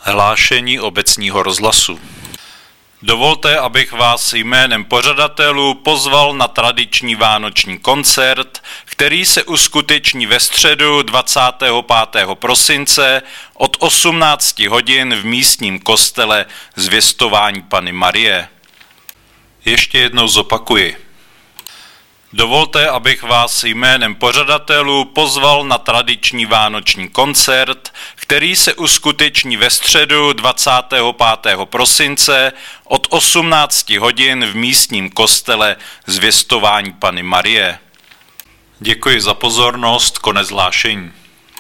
Hlášení obecního rozhlasu. Dovolte, abych vás jménem pořadatelů pozval na tradiční vánoční koncert, který se uskuteční ve středu 25. prosince od 18 hodin v místním kostele Zvěstování Panny Marie. Ještě jednou zopakuji. Dovolte, abych vás jménem pořadatelů pozval na tradiční vánoční koncert, který se uskuteční ve středu 25. prosince od 18 hodin v místním kostele Zvěstování Panny Marie. Děkuji za pozornost, konec hlášení.